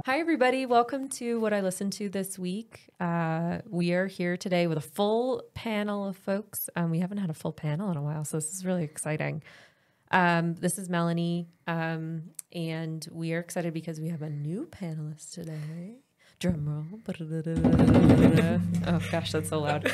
Hi, everybody. Welcome to What I Listened to This Week. We are here today with a full panel of folks. We haven't had a full panel in a while, so this is really exciting. This is Melanie, and we are excited because we have a new panelist today. Drum roll. Oh gosh, that's so loud.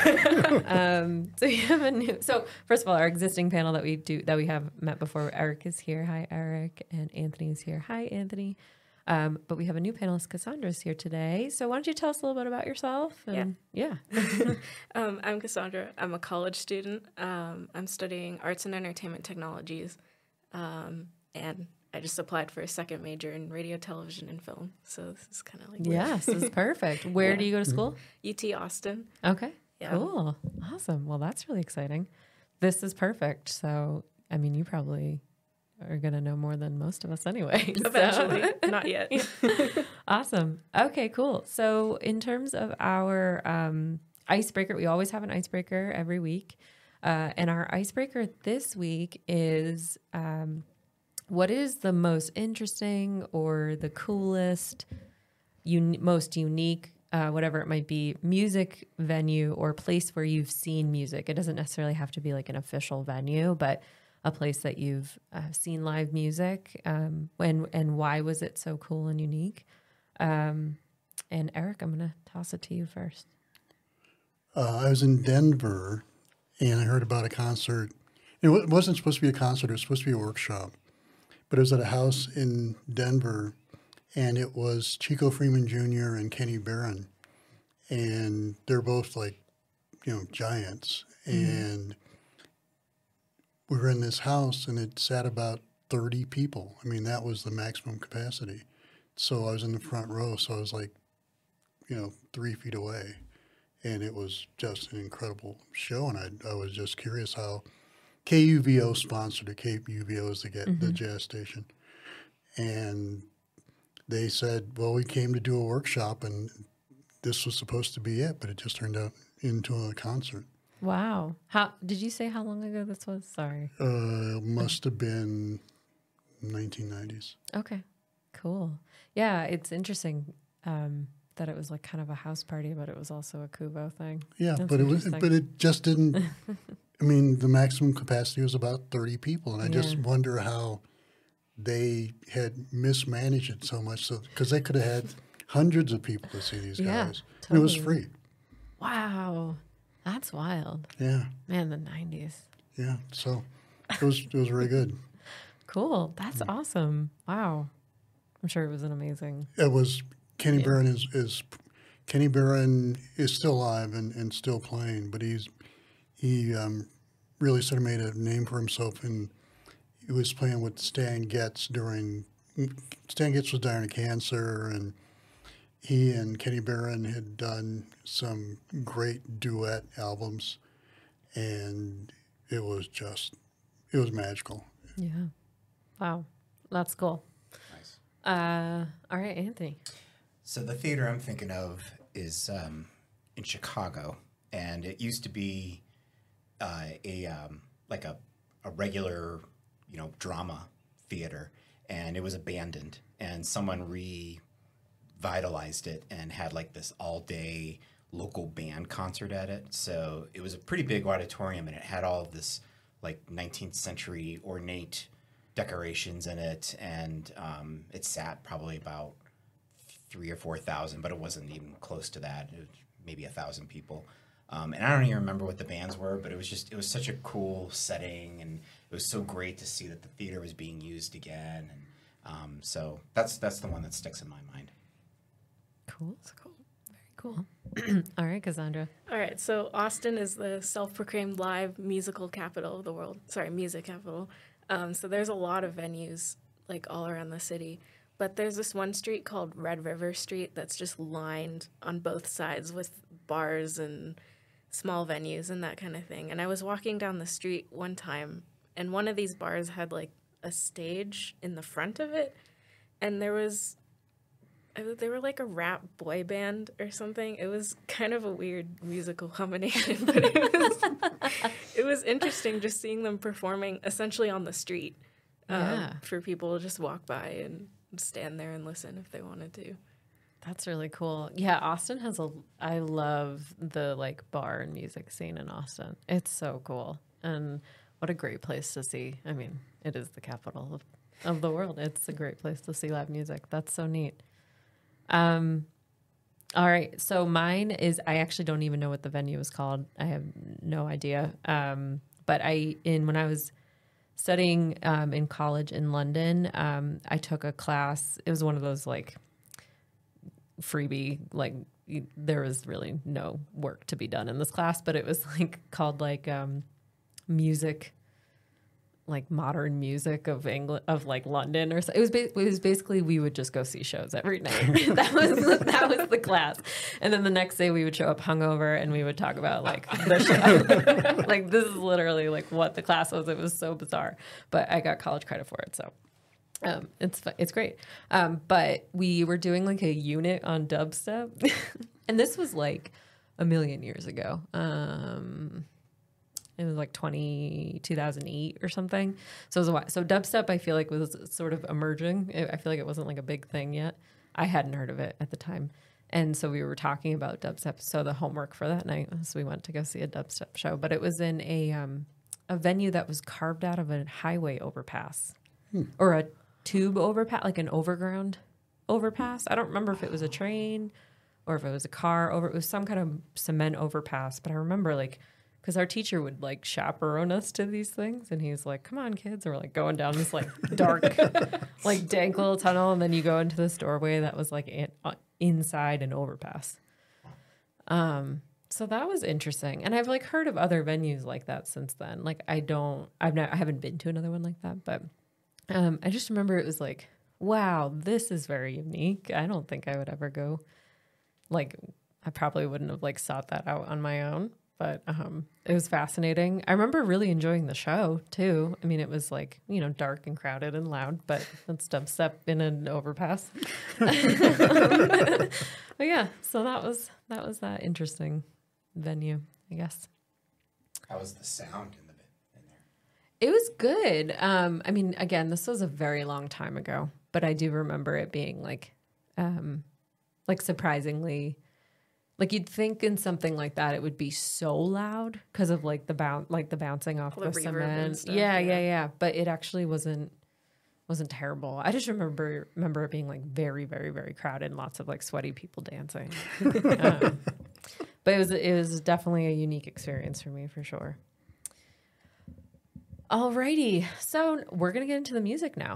So we have a new. So first of all, our existing panel that we have met before. Eric is here. Hi, Eric, and Anthony is here. Hi, Anthony. But we have a new panelist, Cassandra's here today. So why don't you tell us a little bit about yourself? Yeah. I'm Cassandra. I'm a college student. I'm studying arts and entertainment technologies. And I just applied for a second major in radio, television, and film. So this is kind of like... Yes, this is perfect. Where do you go to school? UT Austin. Okay, Yeah. Cool. Awesome. Well, that's really exciting. This is perfect. So, I mean, you probably are going to know more than most of us anyway. Eventually. Not yet. Awesome. Okay, cool. So in terms of our icebreaker, we always have an icebreaker every week. And our icebreaker this week is what is the most interesting or the coolest, most unique, whatever it might be, music venue or place where you've seen music? It doesn't necessarily have to be like an official venue, but a place that you've seen live music, and why was it so cool and unique? And Eric, I'm going to toss it to you first. I was in Denver, and I heard about a concert. It wasn't supposed to be a concert. It was supposed to be a workshop. But it was at a house in Denver, and it was Chico Freeman Jr. and Kenny Barron. And they're both like, giants. Mm-hmm. And we were in this house, and it sat about 30 people. I mean, that was the maximum capacity. So I was in the front row, so I was like, 3 feet away. And it was just an incredible show, and I was just curious how KUVO sponsored it. KUVO is the jazz station. And they said, well, we came to do a workshop, and this was supposed to be it, but it just turned out into a concert. Wow. How did you say how long ago this was? Sorry. Must have been 1990s. Okay, cool. Yeah, it's interesting that it was like kind of a house party, but it was also a Kubo thing. Yeah, That's but it just didn't. I mean, the maximum capacity was about 30 people, and I just wonder how they had mismanaged it so much. So because they could have had hundreds of people to see these guys, totally. and it was free. Wow. That's wild. Yeah. Man, the 90s. Yeah. So it was very good. Cool. That's awesome. Wow. I'm sure it was an amazing. It was Kenny Barron Kenny Barron is still alive and still playing, but he really sort of made a name for himself, and he was playing with Stan Getz Stan Getz was dying of cancer, and he and Kenny Barron had done some great duet albums, and it was magical. Yeah. Wow. That's cool. Nice. All right, Anthony. So the theater I'm thinking of is in Chicago, and it used to be a regular, drama theater, and it was abandoned, and someone revitalized it and had like this all-day local band concert at it. So it was a pretty big auditorium, and it had all of this like 19th century ornate decorations in it, and it sat probably about 3,000 or 4,000, but it wasn't even close to that. It was maybe 1,000 people. And I don't even remember what the bands were, but it was such a cool setting, and it was so great to see that the theater was being used again. And so that's the one that sticks in my mind. Cool. That's cool. Very cool. All right, Cassandra. All right, so Austin is the self-proclaimed live musical capital of the world. Sorry, music capital. So there's a lot of venues like all around the city. But there's this one street called Red River Street that's just lined on both sides with bars and small venues and that kind of thing. And I was walking down the street one time, and one of these bars had like a stage in the front of it, and they were like a rap boy band or something. It was kind of a weird musical combination, but it was interesting just seeing them performing essentially on the street for people to just walk by and stand there and listen if they wanted to. That's really cool. Yeah, Austin has I love the like bar and music scene in Austin. It's so cool. And what a great place to see. I mean, it is the capital of the world. It's a great place to see live music. That's so neat. All right. So mine is, I actually don't even know what the venue is called. I have no idea. But when I was studying in college in London, I took a class. It was one of those like freebie, like there was really no work to be done in this class, but it was like called like music, like modern music of England, of like London or so. It was basically we would just go see shows every night. that was the class. And then the next day we would show up hungover and we would talk about like the show. Like this is literally like what the class was. It was so bizarre, but I got college credit for it, so it's great. But we were doing like a unit on dubstep, and this was like a million years ago. It was like 2008 or something. So it was a while. So dubstep, I feel like, was sort of emerging. I feel like it wasn't like a big thing yet. I hadn't heard of it at the time. And so we were talking about dubstep. So the homework for that night was we went to go see a dubstep show. But it was in a venue that was carved out of a highway overpass or a tube overpass, like an overground overpass. I don't remember if it was a train or if it was a car over. It was some kind of cement overpass. But I remember like, because our teacher would like chaperone us to these things, and he's like, "Come on, kids!" And we're like going down this like dark, like dank little tunnel, and then you go into this doorway that was like inside an overpass. So that was interesting, and I've like heard of other venues like that since then. Like I haven't been to another one like that, but I just remember it was like, wow, this is very unique. I don't think I would ever go. Like I probably wouldn't have like sought that out on my own. But it was fascinating. I remember really enjoying the show too. I mean, it was like, you know, dark and crowded and loud, but that's dubstep in an overpass. But yeah, so that was that interesting venue, I guess. How was the sound in there? It was good. I mean, again, this was a very long time ago, but I do remember it being like surprisingly. Like you'd think in something like that it would be so loud because of like the bouncing off the cement. Stuff, yeah. But it actually wasn't terrible. I just remember it being like very, very, very crowded and lots of like sweaty people dancing. But it was definitely a unique experience for me for sure. Alrighty, so we're gonna get into the music now.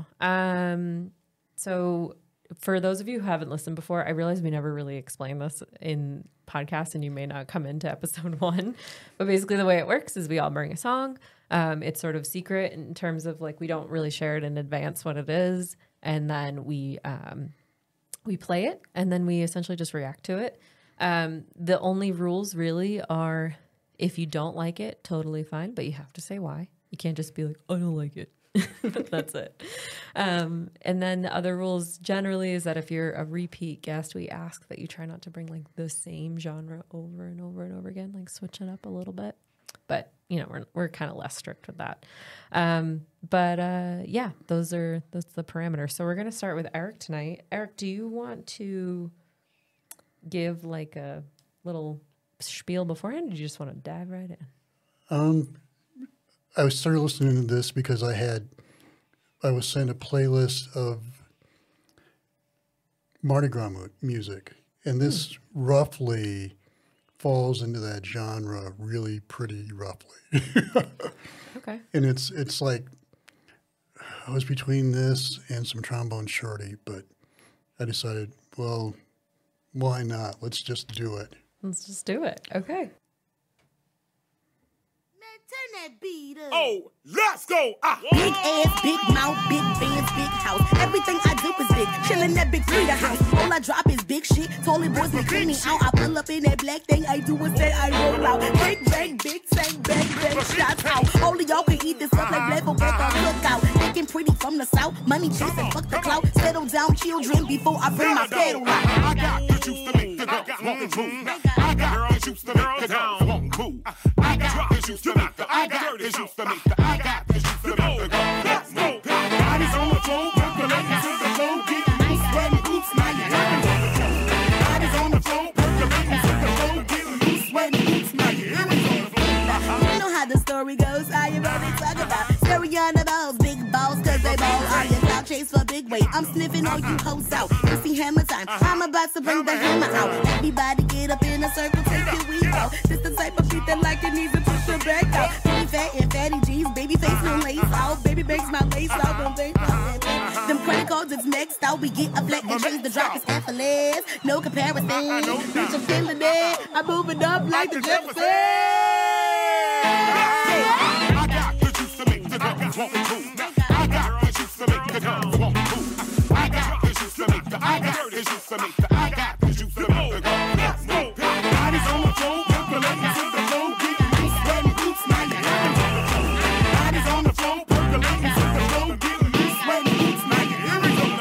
So. For those of you who haven't listened before, I realize we never really explain this in podcasts, and you may not come into episode 1. But basically the way it works is we all bring a song. It's sort of secret in terms of like we don't really share it in advance what it is. And then we play it, and then we essentially just react to it. The only rules really are if you don't like it, totally fine, but you have to say why. You can't just be like, I don't like it. That's it. And then the other rules generally is that if you're a repeat guest, we ask that you try not to bring like the same genre over and over and over again, like switch it up a little bit. But you know, we're kind of less strict with that. Yeah, that's the parameter. So we're gonna start with Eric tonight. Eric, do you want to give like a little spiel beforehand, or do you just want to dive right in? I started listening to this because I was sent a playlist of Mardi Gras music, and this roughly falls into that genre really pretty roughly. Okay. And it's like I was between this and some Trombone Shorty, but I decided, well, why not? Let's just do it. Let's just do it. Okay. Turn that beat up. Oh, let's go. Big ass, big mouth, big bands, big house. Everything I do is big. Chillin' that big Frida house. All I drop is big shit. Totally boys will clean me out. I pull up in that black thing. I do is that I roll out. Big bang, big tank, bang, bang, shots out. All of y'all can eat this up like level at the cookout. Looking pretty from the south. Money chasing, fuck the clout. Settle down, children, before I bring my pedal out. I got the juice to make the girls want to move. I got the juice to make the girls want to move. I got the juice to make the I got the juice to make the I got the juice to make the girls let's move. Bodies on the floor, percolating to the floor. Get nice, sweating boots, now you're talking to the floor. on the balls, big balls, cause they ball. On your cloud chase for big weight. I'm sniffing all you hoes out. You see hammer time. I'm about to bring the hammer out. Everybody get up in a circle, take your weed out. This the type of beat that like it needs to push your back out. Baby fat and fatty jeans, baby face no lace out. Baby makes my lace out, don't think my them credit cards is maxed out. We get a black and change the drop is effortless. No comparison. Bitch, I'm killing it. I'm moving up like the Jefferson. I got the juice to make the girls want to. I got the juice to make the girls want to. I got the juice to make the. I got the juice to make the. I got the juice to make the girls want to. Bodies on the floor, percolating to the floor, getting loose, sweating boots, now you're in the floor. Bodies on the floor, percolating to the floor, getting loose, sweating boots, now you're in the floor.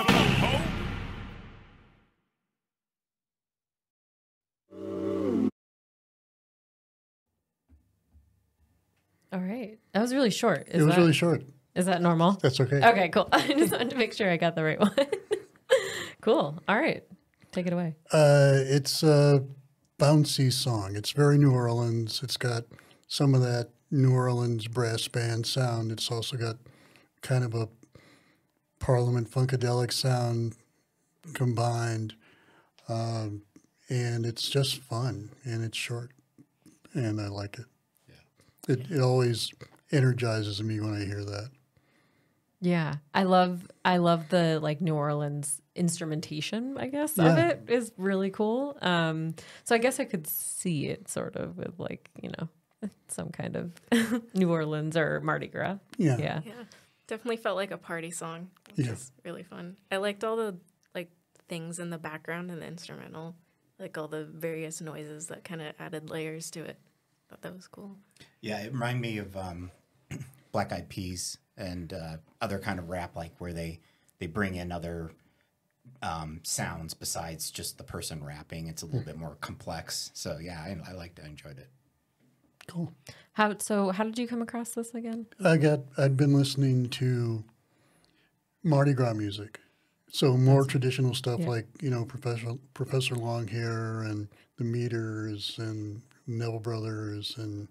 All right. That was really short. It was really short. Is that normal? That's okay. Okay, cool. I just wanted to make sure I got the right one. Cool. All right. Take it away. It's a bouncy song. It's very New Orleans. It's got some of that New Orleans brass band sound. It's also got kind of a Parliament Funkadelic sound combined. And it's just fun, and it's short, and I like it. It always energizes me when I hear that. Yeah. I love the like New Orleans instrumentation, I guess, of it is really cool. So I guess I could see it sort of with like, you know, some kind of New Orleans or Mardi Gras. Yeah. Yeah. Yeah, definitely felt like a party song, which is really fun. I liked all the like things in the background and the instrumental, like all the various noises that kind of added layers to it. Thought that was cool. Yeah, it reminded me of Black Eyed Peas and other kind of rap, like where they bring in other sounds besides just the person rapping. It's a little bit more complex. So yeah, I liked it. I enjoyed it. Cool. How did you come across this again? I'd been listening to Mardi Gras music. So more traditional stuff like, you know, Professor Longhair and the Meters and Neville Brothers, and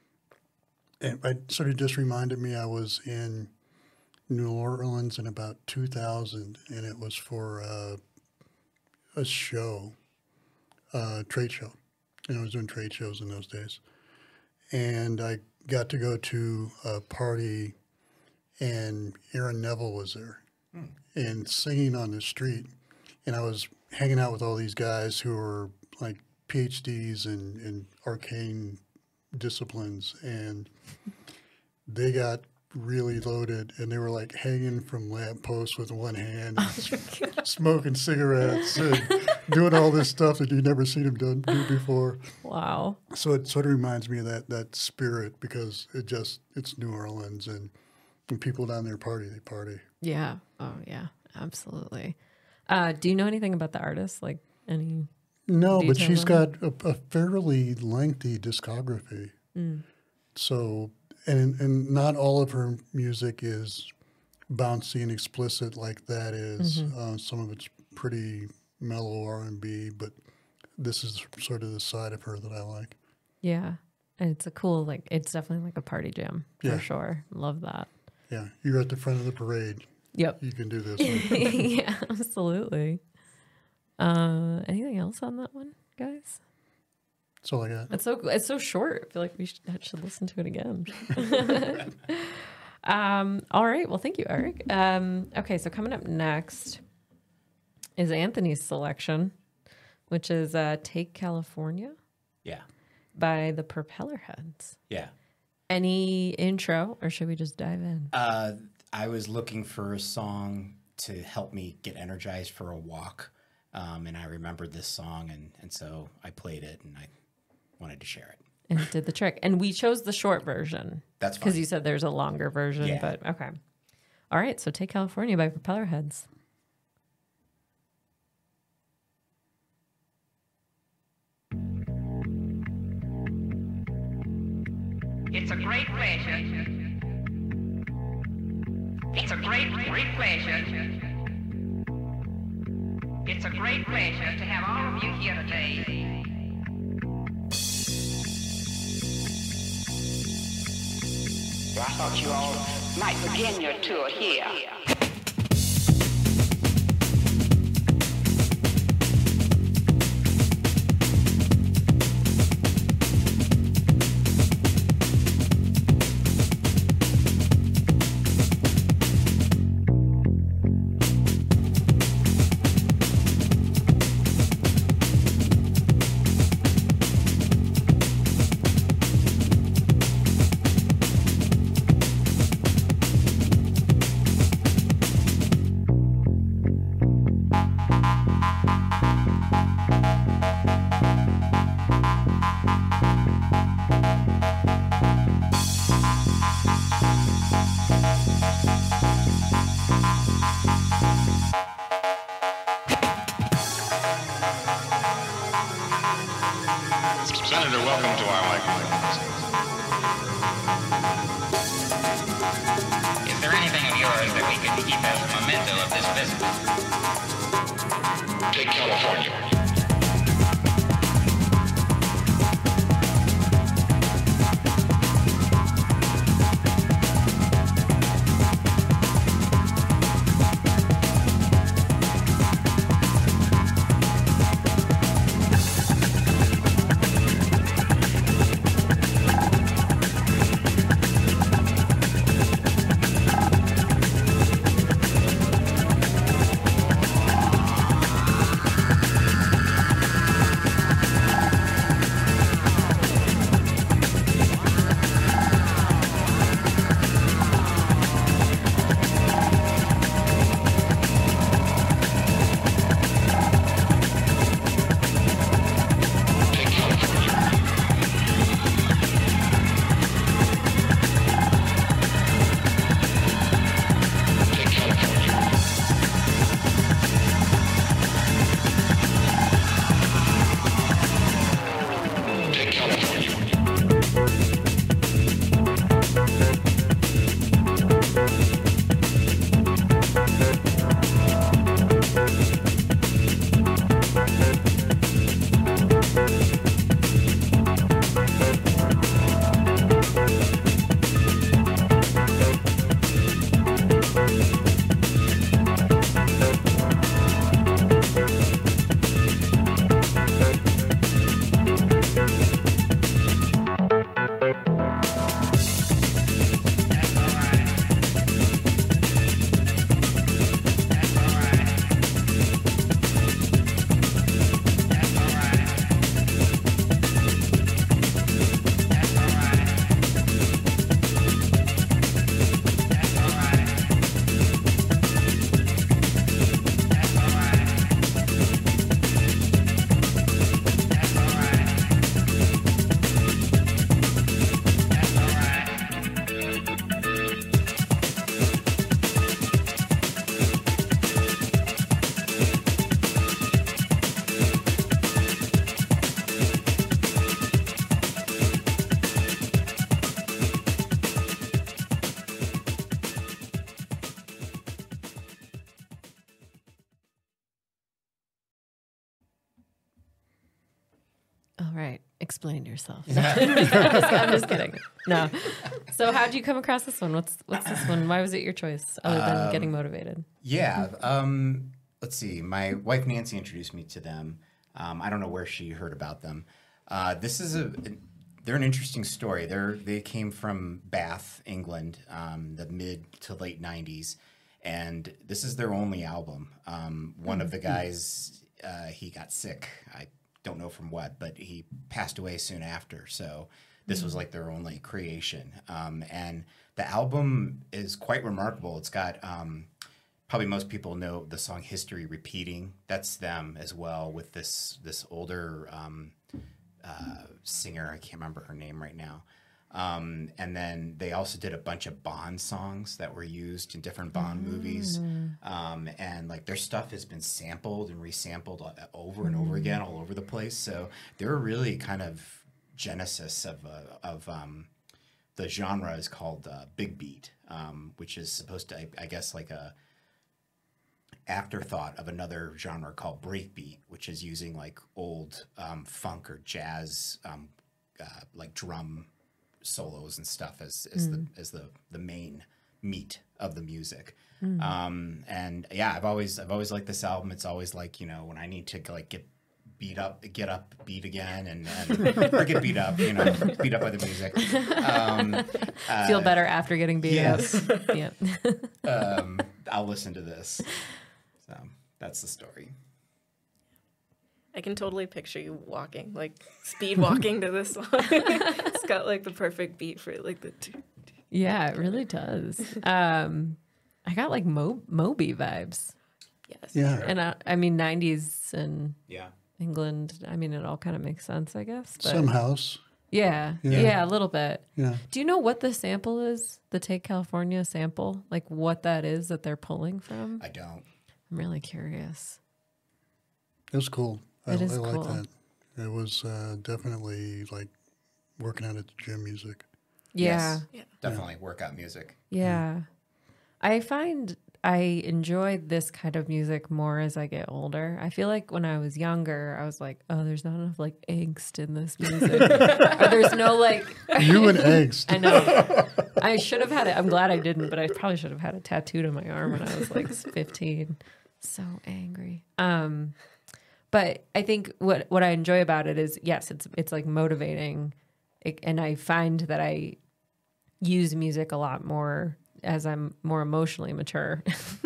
it sort of just reminded me I was in New Orleans in about 2000, and it was for a show, trade show. And I was doing trade shows in those days. And I got to go to a party, and Aaron Neville was there and singing on the street. And I was hanging out with all these guys who were like PhDs in arcane disciplines, and they got really loaded, and they were like hanging from lampposts with one hand, and smoking cigarettes, and doing all this stuff that you've never seen them do before. Wow. So it sort of reminds me of that spirit, because it's New Orleans, and when people down there party, they party. Yeah. Oh yeah, absolutely. Do you know anything about the artist? Like any? No, but she's details got a fairly lengthy discography. So, and not all of her music is bouncy and explicit like that is. Some of it's pretty mellow R&B, but this is sort of the side of her that I like. Yeah. And it's a cool, like, it's definitely like a party jam for sure. Love that. Yeah. You're at the front of the parade. Yep. You can do this. Yeah, absolutely. Anything else on that one, guys? That's all I got. It's so short. I feel like we should listen to it again. All right. Well, thank you, Eric. Okay, so coming up next is Anthony's selection, which is Take California. Yeah. By the Propeller Heads. Yeah. Any intro, or should we just dive in? I was looking for a song to help me get energized for a walk. And I remembered this song, and so I played it, and I wanted to share it. And it did the trick. And we chose the short version. That's fine. Because you said there's a longer version, Yeah. but okay. All right, so Take California by Propeller Heads. It's a great pleasure. It's a great pleasure. It's a great pleasure to have all of you here today. I thought you all might begin your tour here. Senator, welcome to our microphone. Is there anything of yours that we could keep as a memento of this visit? Take California. All right. Explain yourself. I'm just kidding. No. So how'd you come across this one? What's this one? Why was it your choice other than getting motivated? Yeah. Let's see. My wife Nancy introduced me to them. I don't know where she heard about them. This is they're an interesting story. They came from Bath, England, the mid to late 90s. And this is their only album. One of the guys, he got sick. I don't know from what, but he passed away soon after. So this was like their only creation. And the album is quite remarkable. It's got, probably most people know the song History Repeating. That's them as well with this older singer. I can't remember her name right now. And then they also did a bunch of Bond songs that were used in different Bond movies. And like their stuff has been sampled and resampled over and over again all over the place. So they're really kind of genesis of the genre is called big beat, which is supposed to, I guess, like a afterthought of another genre called breakbeat, which is using like old funk or jazz like drum solos and stuff as the meat of the music. And yeah, I've always liked this album. It's always like, when I need to like get up, beat again, and or get beat up, beat up by the music. Feel better after getting beat yes. up. Yeah. I'll listen to this. So that's the story. I can totally picture you walking, like speed walking to this song. It's got like the perfect beat for like the. Yeah, it really does. I got like Moby vibes. Yes. Yeah. And I mean, 90s and Yeah. England. I mean, it all kind of makes sense, I guess. But Some house. yeah, Yeah. a little bit. Yeah. Do you know what the sample is? The Take California sample? Like what that is that they're pulling from? I don't. I'm really curious. It was cool. It is I like cool. that. It was definitely like working out at the gym music. Yeah. Yes. Definitely workout music. Yeah. I find I enjoy this kind of music more as I get older. I feel like when I was younger, I was like, oh, there's not enough like angst in this music. Or there's no like. You and eggs. I know. I should have had it. I'm glad I didn't, but I probably should have had it tattooed on my arm when I was like 15. So angry. But I think what I enjoy about it is, yes, it's like motivating. And I find that I use music a lot more as I'm more emotionally mature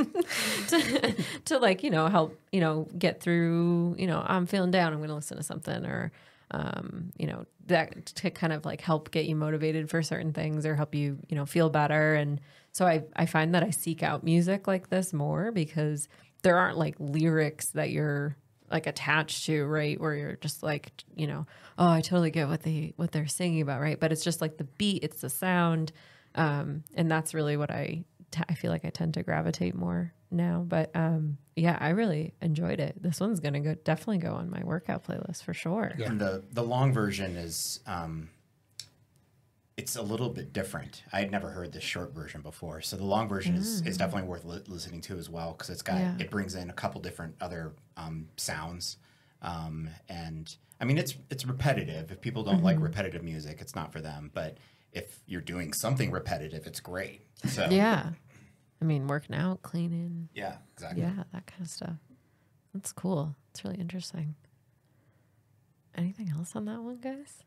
to like, help, get through, I'm feeling down, I'm going to listen to something or, that to kind of like help get you motivated for certain things or help you, feel better. And so I find that I seek out music like this more because there aren't like lyrics that you're like attached to, right? Where you're just like, oh, I totally get what they're singing about, right? But it's just like the beat, it's the sound. And that's really what I feel like I tend to gravitate more now. But yeah, I really enjoyed it. This one's going to definitely go on my workout playlist for sure. Yeah. And the long version is, it's a little bit different. I had never heard the short version before. So the long version is definitely worth listening to as well. Cause it brings in a couple different other sounds. And I mean, it's repetitive. If people don't like repetitive music, it's not for them, but if you're doing something repetitive, it's great. So Yeah. I mean, working out, cleaning. yeah, exactly. Yeah, that kind of stuff. That's cool. It's really interesting. Anything else on that one, guys?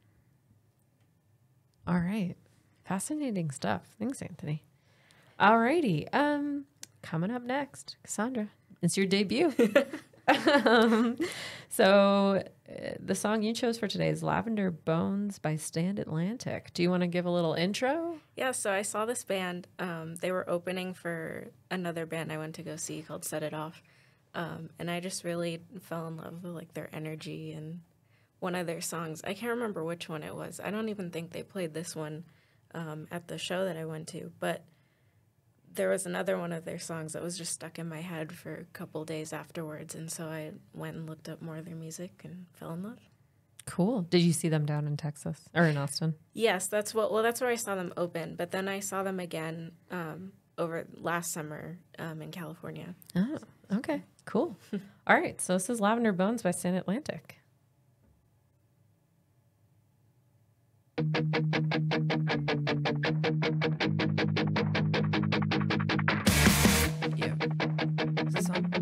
All right. Fascinating stuff. Thanks, Anthony. All righty. Coming up next, Cassandra, it's your debut. So the song you chose for today is Lavender Bones by Stand Atlantic. Do you want to give a little intro? Yeah, so I saw this band. They were opening for another band I went to go see called Set It Off. And I just really fell in love with like their energy and one of their songs. I can't remember which one it was. I don't even think they played this one at the show that I went to. But there was another one of their songs that was just stuck in my head for a couple days afterwards. And so I went and looked up more of their music and fell in love. Cool. Did you see them down in Texas or in Austin? Yes, that's where I saw them open. But then I saw them again over last summer in California. Oh, okay. Cool. All right. So this is Lavender Bones by Stand Atlantic. Yeah. Is this on?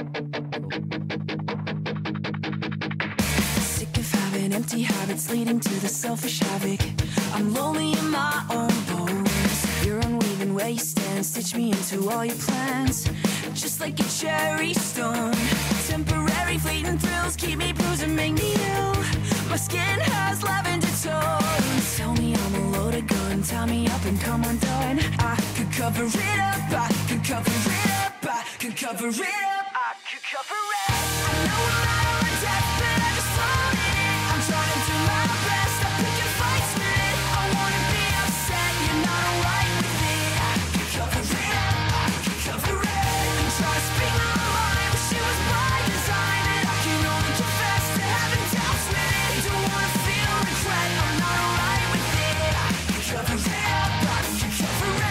Sick of having empty habits leading to the selfish havoc. I'm lonely in my own bones. You're unweaving where you stand. Stitch me into all your plans. Just like a cherry stone. Temporary fleeting thrills keep me bruised and make me ill. My skin has lavender tones. Tell me I'm a loaded gun. Tie me up and come undone. I could cover it up. I could cover it up. I could cover it up. I could cover it up. I know I'm out on death, but I just float in it. I'm trying to do my best. I pick your fights with it. I wanna be upset. You're not alright with it. I could cover it up. I could cover it up. And try to speak my mind. Wish it was by design. And I can only confess to having doubts with it. Don't wanna feel regret. I'm not alright with it. I could cover it up. I could cover it up.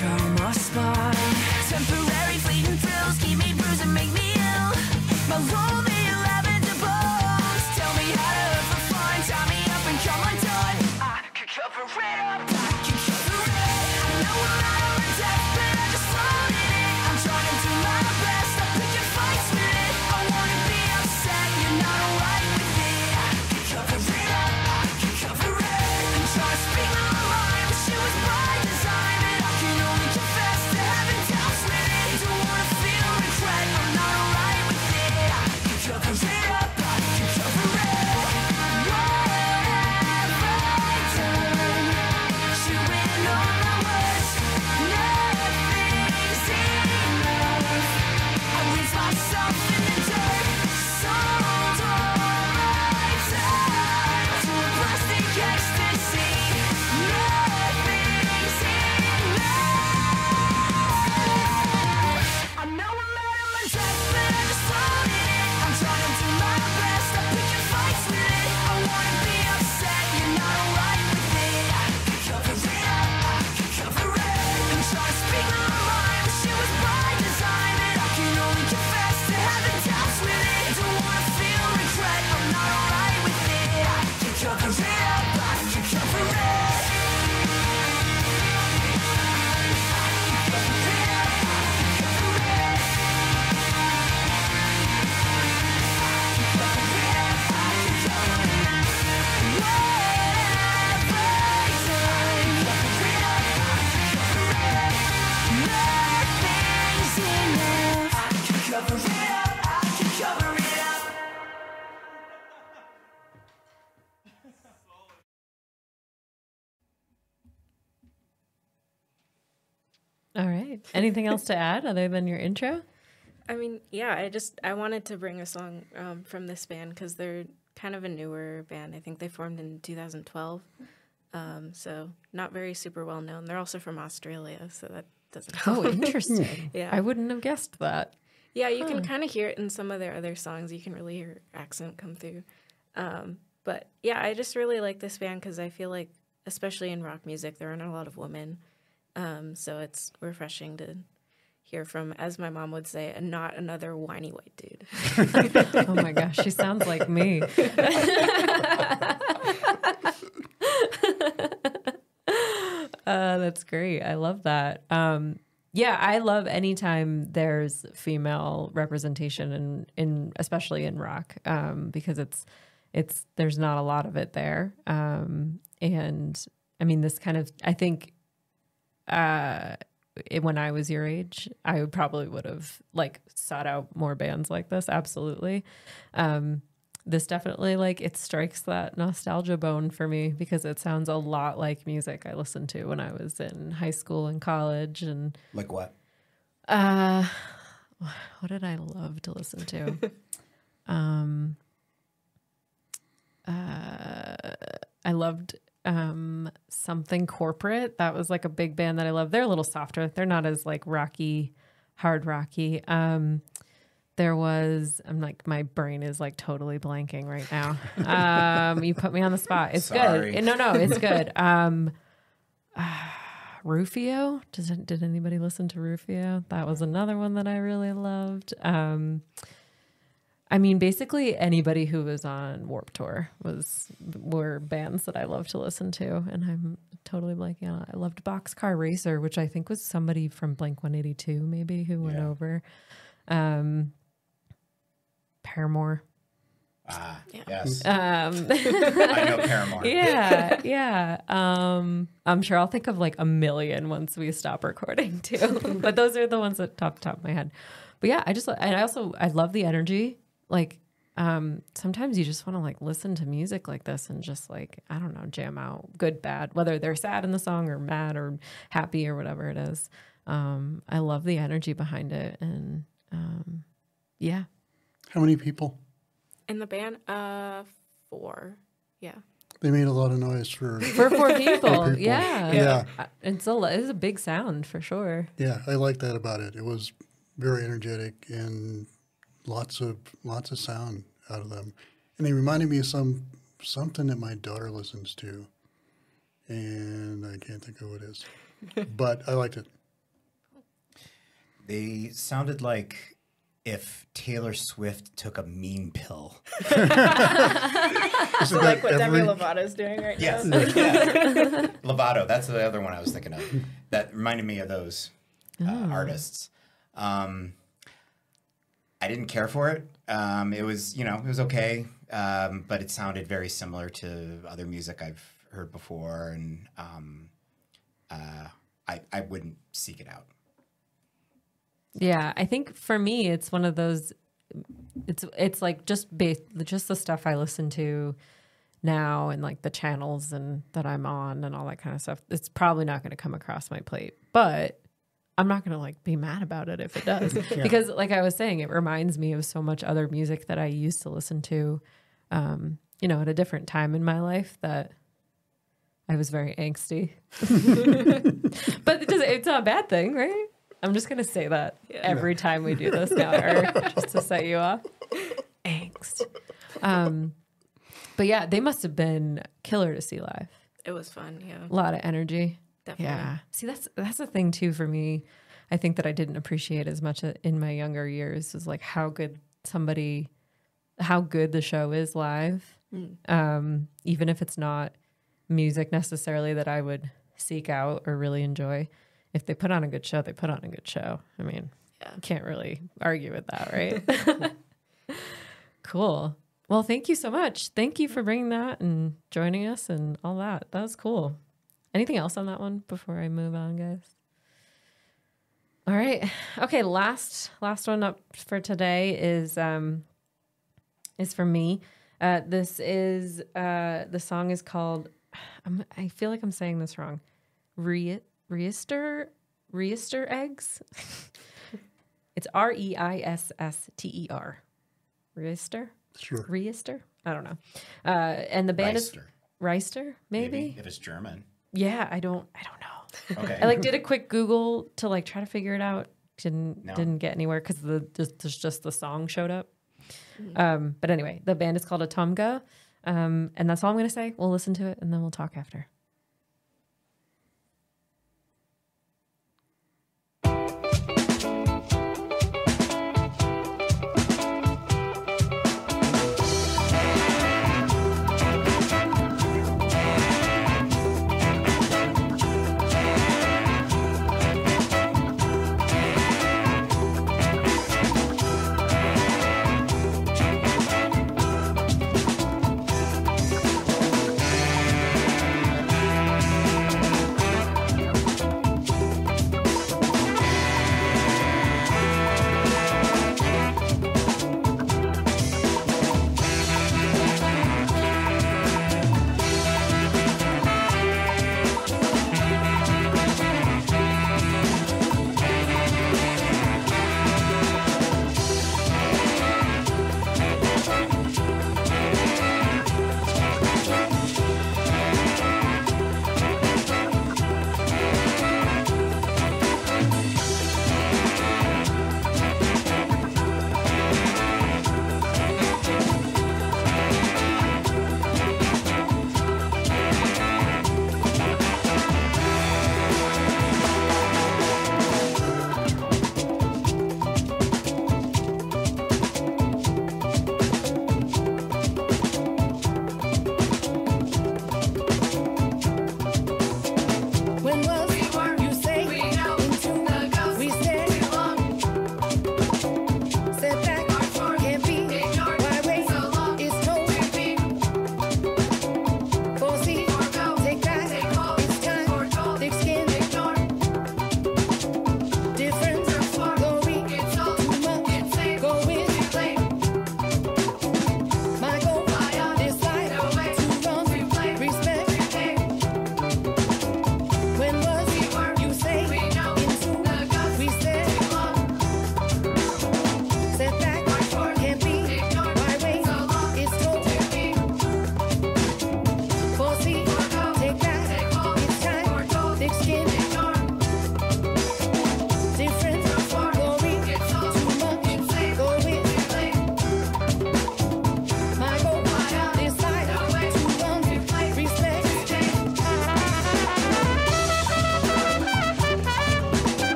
control my spine. Temporary fleeting thrills keep me bruised and make me ill. My lonely lavender bones tell me how to hurt for fun. Tie me up and come undone. I can cover it up. I can cover it. I know I'm not on death, but I just float in it. I'm trying to do my best. I pick your fights with it. I wanna be upset. You're not alright with it. I can cover it up. I can cover it. I'm trying to speak my mind, but she was by design. And I can only confess to having doubts with it. Don't wanna feel regret. I'm not alright with it. I can cover it up. I can cover it. Whatever I done, chewing on my words. Nothing's enough. I leave myself in the dirt. Sold all my time to a plastic ecstasy. Nothing's enough. I know I'm out of my depth, but I just float in it. I'm trying to do my best. I pick your fights with it. I wanna be upset. You're not alright with it. I can cover it up. I can cover it. I'm trying to speak my mind, but she was by design. And I can only confess to having doubts with it. Don't wanna feel regret. I'm not alright with it. I can cover it up. I can cover it. All right. Anything else to add other than your intro? I mean, yeah, I wanted to bring a song from this band because they're kind of a newer band. I think they formed in 2012, so not very super well known. They're also from Australia, so that doesn't help. Oh, interesting. Yeah. I wouldn't have guessed that. Yeah, you can kind of hear it in some of their other songs. You can really hear accent come through. But yeah, I just really like this band because I feel like, especially in rock music, there aren't a lot of women. So it's refreshing to hear from, as my mom would say, not another whiny white dude. Oh my gosh, she sounds like me. That's great. I love that. Yeah, I love anytime there's female representation in especially in rock, because it's there's not a lot of it there. And I mean, this kind of, I think, when I was your age, I would have like sought out more bands like this. Absolutely. This definitely, like, it strikes that nostalgia bone for me because it sounds a lot like music I listened to when I was in high school and college. And Like what? what did I love to listen to? I loved Something Corporate. That was like a big band that I love. They're a little softer. They're not as like rocky, hard rocky. There was, I'm like, my brain is like totally blanking right now. You put me on the spot. It's Sorry. good. No, it's good. Rufio. Did anybody listen to Rufio? That was another one that I really loved. I mean, basically anybody who was on Warped Tour were bands that I love to listen to, and I'm totally blanking on it. I loved Boxcar Racer, which I think was somebody from Blink-182 maybe who went over. Paramore. Yes. I know Paramore. Yeah. I'm sure I'll think of like a million once we stop recording too. But those are the ones at top of my head. But yeah, I love the energy. Like, sometimes you just want to like listen to music like this and just like, I don't know, jam out, good, bad, whether they're sad in the song or mad or happy or whatever it is. I love the energy behind it. And, yeah. How many people? In the band, 4. Yeah. They made a lot of noise for 4 people. people. Yeah. Yeah. It's a big sound for sure. Yeah, I like that about it. It was very energetic and lots of sound out of them. And they reminded me of something that my daughter listens to. And I can't think of what it is. But I liked it. They sounded like if Taylor Swift took a mean pill. Isn't So like what Demi Lovato's doing right Yes. now. Yeah. Lovato, that's the other one I was thinking of. That reminded me of those artists. I didn't care for it. It was, it was okay. But it sounded very similar to other music I've heard before. And I wouldn't seek it out. Yeah, I think for me, it's one of those. It's like just the stuff I listen to now, and like the channels and that I'm on and all that kind of stuff. It's probably not going to come across my plate, but I'm not going to like be mad about it if it does, because like I was saying, it reminds me of so much other music that I used to listen to, at a different time in my life that I was very angsty. But it's not a bad thing, right? I'm just going to say that every time we do this now, Eric, just to set you off. Angst. But yeah, they must have been killer to see live. It was fun, yeah. A lot of energy. Definitely. Yeah. See, that's the thing too for me. I think that I didn't appreciate as much in my younger years is like how good the show is live. Even if it's not music necessarily that I would seek out or really enjoy. If they put on a good show, they put on a good show. I mean, you can't really argue with that, right? Cool. Well, thank you so much. Thank you for bringing that and joining us and all that. That was cool. Anything else on that one before I move on, guys? All right. Okay, last one up for today is for me. This is the song is called I feel like I'm saying this wrong. Reister eggs. It's Reister. Reister? Sure. Reister? I don't know. And the band is Reister. Reister, maybe? If it's German. Yeah, I don't know. Okay. I did a quick Google to try to figure it out. Didn't get anywhere because just the song showed up. But anyway, the band is called Atomga. And that's all I'm going to say. We'll listen to it and then we'll talk after.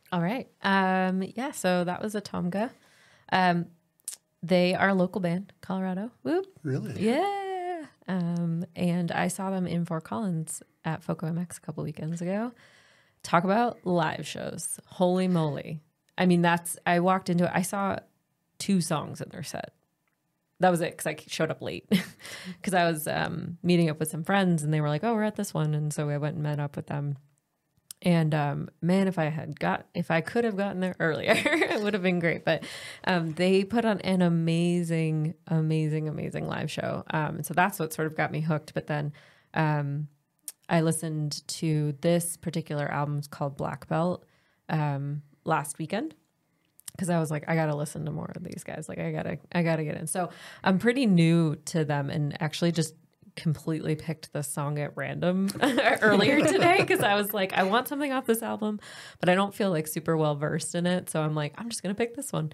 All right. Yeah, so that was Atomga. They are a local band, Colorado. Whoop. Really? Yeah. And I saw them in Fort Collins at Foco MX a couple weekends ago. Talk about live shows. Holy moly. I mean, I walked into it. I saw 2 songs in their set. That was it, because I showed up late. Because I was meeting up with some friends, and they were like, oh, we're at this one. And so I went and met up with them. And man, if I could have gotten there earlier, it would have been great. But they put on an amazing live show. And so that's what sort of got me hooked. But then I listened to this particular album. It's called Black Belt last weekend, because I was like, I got to listen to more of these guys. Like I gotta get in. So I'm pretty new to them, and actually just completely picked this song at random earlier today, because I was like, I want something off this album, but I don't feel like super well versed in it. So I'm like, I'm just going to pick this one.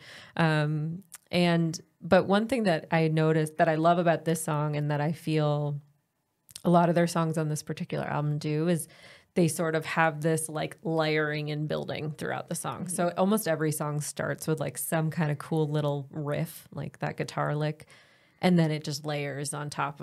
But one thing that I noticed that I love about this song, and that I feel a lot of their songs on this particular album do, is they sort of have this like layering and building throughout the song. So almost every song starts with like some kind of cool little riff, like that guitar lick. And then it just layers on top.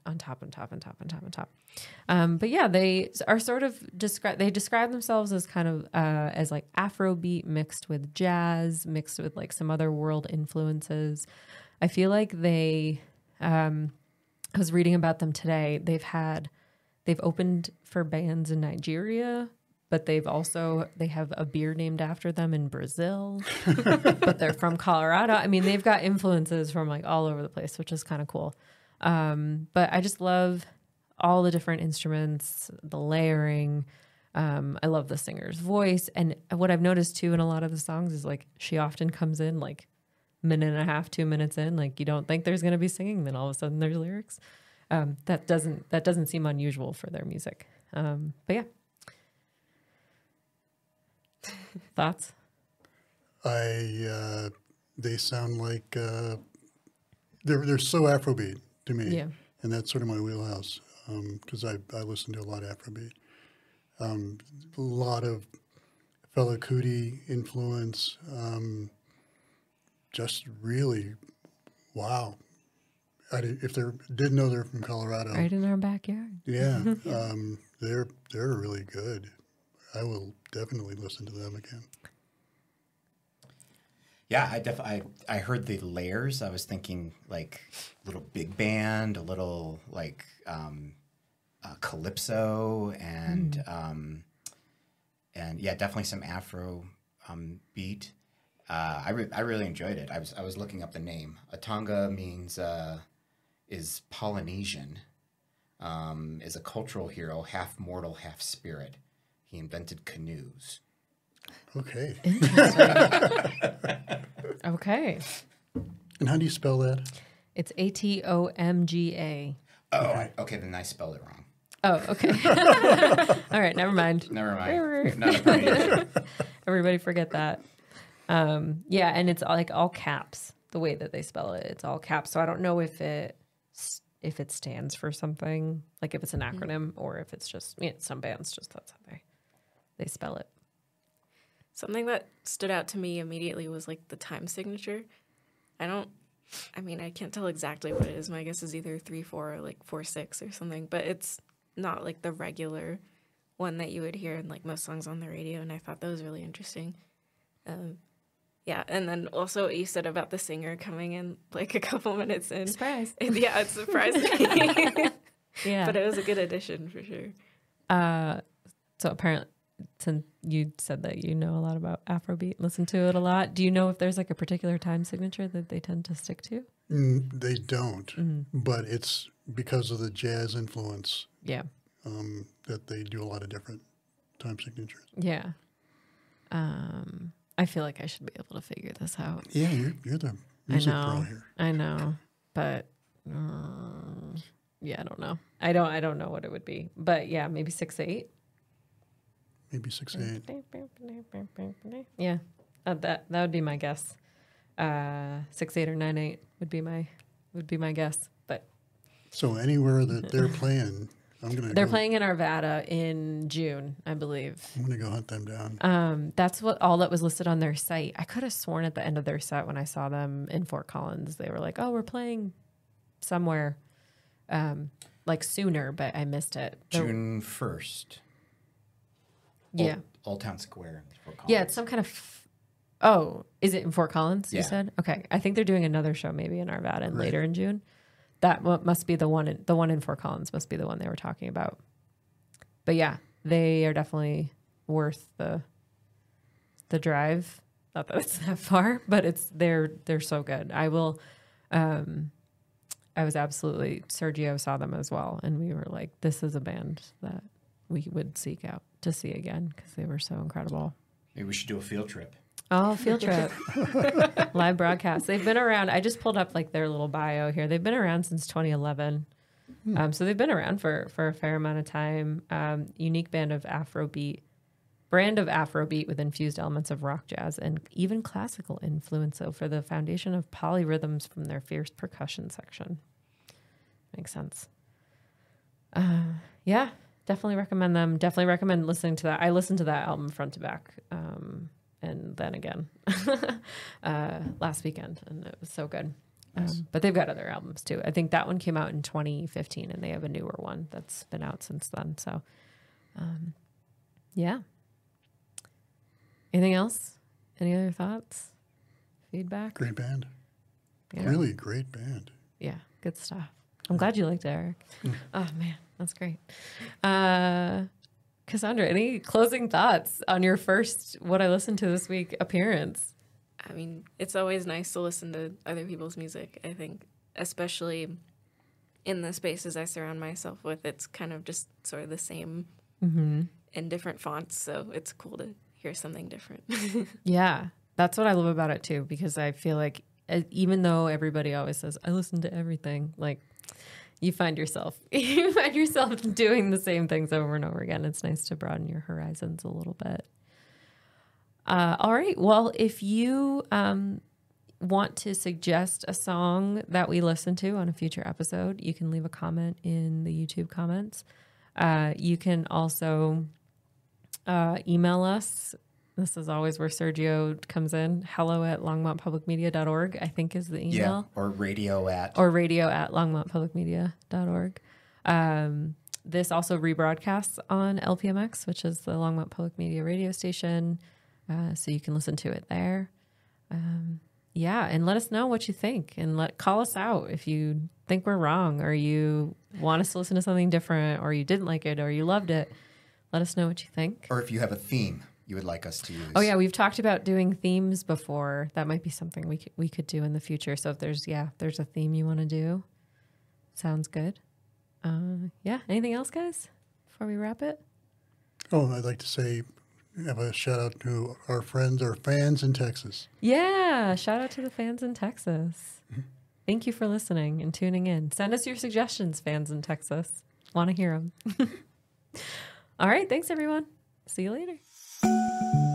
But yeah, they are sort of describe themselves as kind of as like Afrobeat mixed with jazz, mixed with like some other world influences. I feel like I was reading about them today. They've opened for bands in Nigeria, but they have a beer named after them in Brazil, but they're from Colorado. I mean, they've got influences from like all over the place, which is kind of cool. But I just love all the different instruments, the layering. I love the singer's voice. And what I've noticed too in a lot of the songs is like, she often comes in like minute and a half, 2 minutes in, like you don't think there's going to be singing. Then all of a sudden there's lyrics. That doesn't seem unusual for their music. But yeah. Thoughts? They sound like they're so Afrobeat to me, Yeah. and that's sort of my wheelhouse, because I listen to a lot of Afrobeat, a lot of Fela Kuti influence, just really wow. If they didn't know they're from Colorado, Right in our backyard. yeah, they're really good. I will definitely listen to them again. Yeah, I heard the layers. I was thinking like a little big band, a little like calypso, and yeah, definitely some Afro beat. I really enjoyed it. I was looking up the name. Atonga means is Polynesian. Is a cultural hero, half mortal, half spirit. He invented canoes. Okay. Okay. And how do you spell that? It's ATOMGA. Oh, okay, then I spelled it wrong. Oh, okay. All right, never mind. Never mind. Not a problem. Everybody forget that. Yeah, and it's like all caps, the way that they spell it. It's all caps. So I don't know if it stands for something, like if it's an acronym, or if it's just, some bands just, that's how they spell it. Something that stood out to me immediately was like the time signature. I can't tell exactly what it is. My guess is either 3/4 or like 4/6 or something, but it's not like the regular one that you would hear in like most songs on the radio. And I thought that was really interesting. Yeah. And then also what you said about the singer coming in like a couple minutes in. Surprise. Yeah, it surprised me. Yeah. But it was a good addition for sure. So apparently, since you said that you know a lot about Afrobeat, listen to it a lot, do you know if there's like a particular time signature that they tend to stick to? They don't, but it's because of the jazz influence. Yeah. That they do a lot of different time signatures. Yeah. I feel like I should be able to figure this out. Yeah, you're the music pro here. I know, but yeah, I don't know. I don't know what it would be, but yeah, maybe 6/8. Maybe 6/8. Yeah, that would be my guess. 6/8 or 9/8 would be my guess. But So anywhere that they're playing, I'm gonna. They're go, playing in Arvada in June, I believe. I'm gonna go hunt them down. That's all that was listed on their site. I could have sworn at the end of their set when I saw them in Fort Collins, they were like, "Oh, we're playing somewhere, like sooner," but I missed it. June 1st. Yeah. Old Town Square. In Fort Collins. Yeah, it's some kind of. Oh, is it in Fort Collins? You Yeah. said. Okay, I think they're doing another show maybe in Arvada and later in June. That must be the one. The one in Fort Collins must be the one they were talking about. But yeah, they are definitely worth the drive. Not that it's that far, but they're so good. I will. I was absolutely, Sergio saw them as well, and we were like, this is a band that we would seek out to see again because they were so incredible. Maybe we should do a field trip. Oh, field trip. Live broadcast. They've been around. I just pulled up like their little bio here. They've been around since 2011. So they've been around for a fair amount of time. Unique brand of Afrobeat with infused elements of rock, jazz, and even classical influence. So for the foundation of polyrhythms from their fierce percussion section. Makes sense. Yeah, definitely recommend them. Definitely recommend listening to that. I listened to that album front to back. And then again last weekend, and it was so good. Nice. But they've got other albums too. I think that one came out in 2015, and they have a newer one that's been out since then. So, yeah. Anything else? Any other thoughts? Feedback? Great band. Yeah. Really great band. Yeah, good stuff. I'm glad you liked it, Eric. Oh man, that's great. Cassandra, any closing thoughts on your first What I Listened to This Week appearance? I mean, it's always nice to listen to other people's music, I think, especially in the spaces I surround myself with. It's kind of just sort of the same in different fonts, so it's cool to hear something different. Yeah, that's what I love about it too, because I feel like even though everybody always says, I listen to everything, like you find yourself doing the same things over and over again. It's nice to broaden your horizons a little bit. All right. Well, if you want to suggest a song that we listen to on a future episode, you can leave a comment in the YouTube comments. You can also email us. This is always where Sergio comes in. hello@longmontpublicmedia.org, I think is the email. Yeah, or radio at longmontpublicmedia.org. This also rebroadcasts on LPMX, which is the Longmont Public Media radio station. So you can listen to it there. Yeah, and let us know what you think, and call us out if you think we're wrong, or you want us to listen to something different, or you didn't like it, or you loved it. Let us know what you think. Or if you have a theme you would like us to use. Oh yeah, we've talked about doing themes before. That might be something we could do in the future. So if there's a theme you want to do, sounds good. Yeah. Anything else, guys, before we wrap it? Oh, I'd like to say, have a shout out to our fans in Texas. Yeah, shout out to the fans in Texas. Thank you for listening and tuning in. Send us your suggestions, fans in Texas. Want to hear them. All right, thanks everyone. See you later.